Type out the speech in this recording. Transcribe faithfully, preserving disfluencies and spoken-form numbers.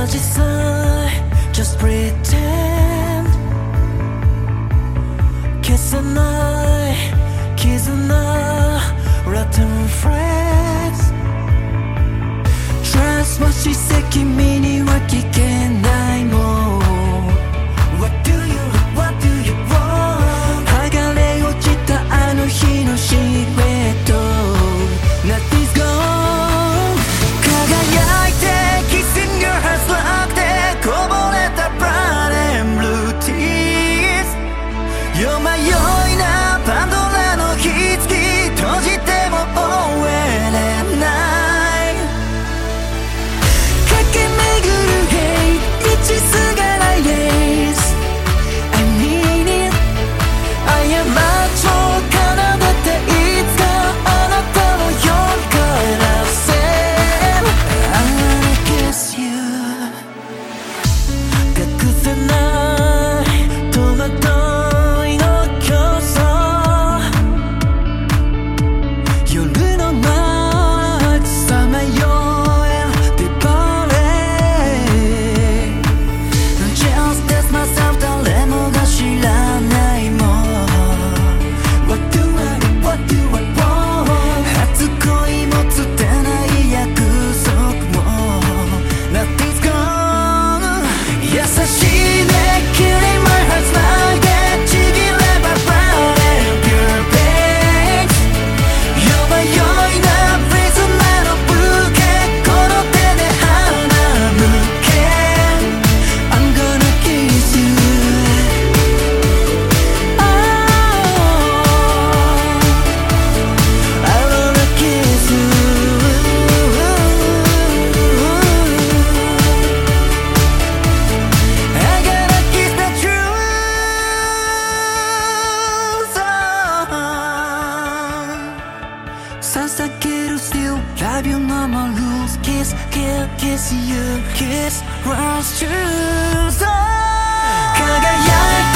実際 Just pretend 消さない絆 Rotten friends Trust もして君には聞けないもん What do you, what do you want 剥がれ落ちたあの日のシルエット Nothing's gone 輝いて Kissing your hands like でこぼれた Blood and blue tears 夜迷いなパンドラの火付き閉じても終えれない駆け巡る Hate 道すがら Yes I need it 過ちを奏でていつかあなたの夜からせ I wanna kiss you 隠せない戸惑いの競争夜の街さまよえるデパレ Just test myself 誰もが知らないもん What do I do, what do I want 初恋もつてない約束も Nothing's gone 優しいね Killing my heart 繋いでちぎれば Blood and pure pain 夜迷いな Prisoner のブーケこの手で花向け I'm gonna kiss you Oh I wanna kiss you I gotta kiss the truth捧げる Still love you no more rules Kiss, kiss, kiss you Kiss, runs true 輝いて